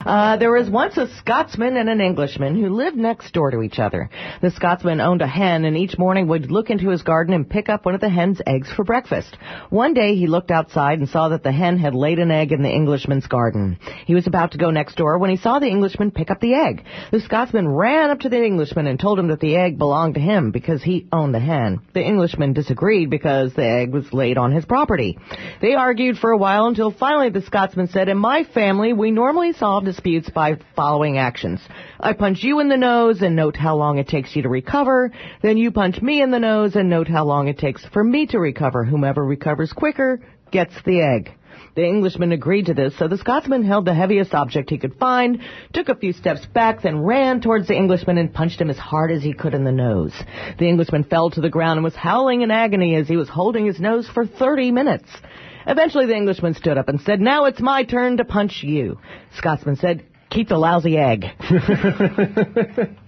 There was once a Scotsman and an Englishman who lived next door to each other. The Scotsman owned a hen, and each morning would look into his garden and pick up one of the hen's eggs for breakfast. One day he looked outside and saw that the hen had laid an egg in the Englishman's garden. He was about to go next door when he saw the Englishman pick up the egg. The Scotsman ran up to the Englishman and told him that the egg belonged to him because he owned the hen. The Englishman disagreed because the egg was laid on his property. They argued for a while until finally the Scotsman said, "In my family, we normally solve disputes by following actions. I punch you in the nose and note how long it takes you to recover. Then you punch me in the nose and note how long it takes for me to recover. Whomever recovers quicker gets the egg." The Englishman agreed to this, so the Scotsman held the heaviest object he could find, took a few steps back, then ran towards the Englishman and punched him as hard as he could in the nose. The Englishman fell to the ground and was howling in agony as he was holding his nose for 30 minutes. Eventually the Englishman stood up and said, "Now it's my turn to punch you." Scotsman said, "Keep the lousy egg."